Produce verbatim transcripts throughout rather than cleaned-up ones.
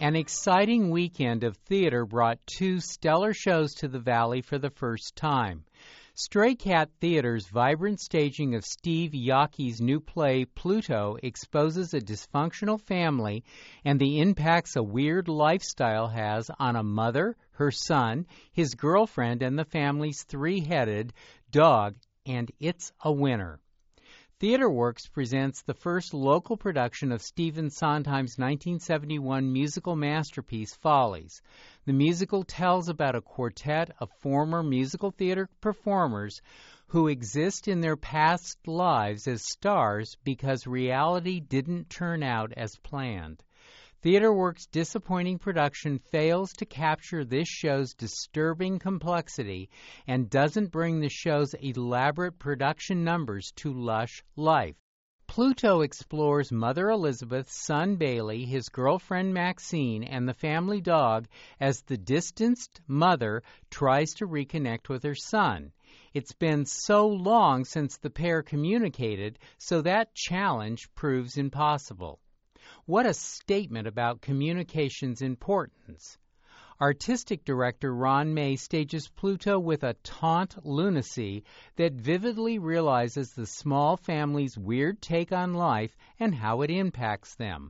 An exciting weekend of theater brought two stellar shows to the Valley for the first time. Stray Cat Theater's vibrant staging of Steve Yockey's new play, Pluto, exposes a dysfunctional family and the impacts a weird lifestyle has on a mother, her son, his girlfriend, and the family's three-headed dog, and it's a winner. TheaterWorks presents the first local production of Stephen Sondheim's nineteen seventy-one musical masterpiece, Follies. The musical tells about a quartet of former musical theater performers who exist in their past lives as stars because reality didn't turn out as planned. TheaterWorks' disappointing production fails to capture this show's disturbing complexity and doesn't bring the show's elaborate production numbers to lush life. Pluto explores Mother Elizabeth, son Bailey, his girlfriend Maxine, and the family dog as the distanced mother tries to reconnect with her son. It's been so long since the pair communicated, so that challenge proves impossible. What a statement about communication's importance. Artistic director Ron May stages Pluto with a taunt lunacy that vividly realizes the small family's weird take on life and how it impacts them.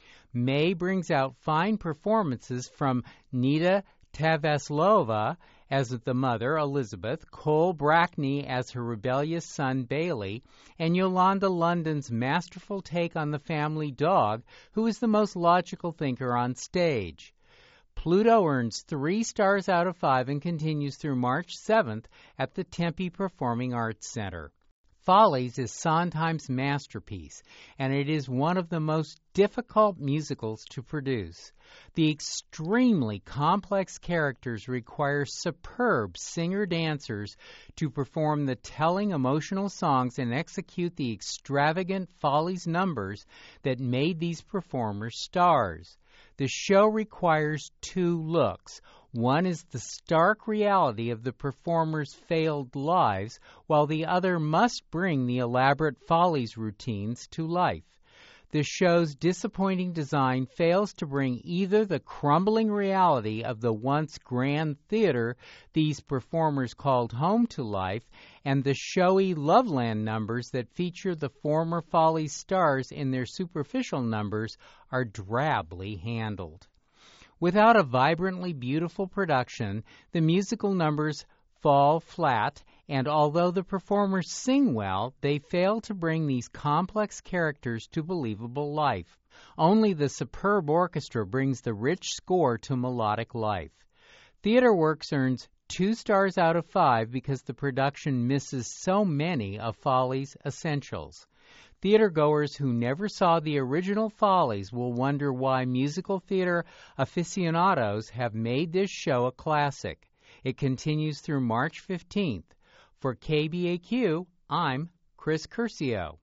May brings out fine performances from Nita Tavaslova as the mother, Elizabeth, Cole Brackney as her rebellious son, Bailey, and Yolanda London's masterful take on the family dog, who is the most logical thinker on stage. Pluto earns three stars out of five and continues through March seventh at the Tempe Performing Arts Center. Follies is Sondheim's masterpiece, and it is one of the most difficult musicals to produce. The extremely complex characters require superb singer-dancers to perform the telling emotional songs and execute the extravagant Follies numbers that made these performers stars. The show requires two looks. One is the stark reality of the performers' failed lives, while the other must bring the elaborate Follies routines to life. The show's disappointing design fails to bring either the crumbling reality of the once grand theater these performers called home to life, and the showy Loveland numbers that feature the former Follies stars in their superficial numbers are drably handled. Without a vibrantly beautiful production, the musical numbers fall flat, and although the performers sing well, they fail to bring these complex characters to believable life. Only the superb orchestra brings the rich score to melodic life. TheaterWorks earns two stars out of five because the production misses so many of Follies' essentials. Theatergoers who never saw the original Follies will wonder why musical theater aficionados have made this show a classic. It continues through March fifteenth. For K B A Q, I'm Chris Curcio.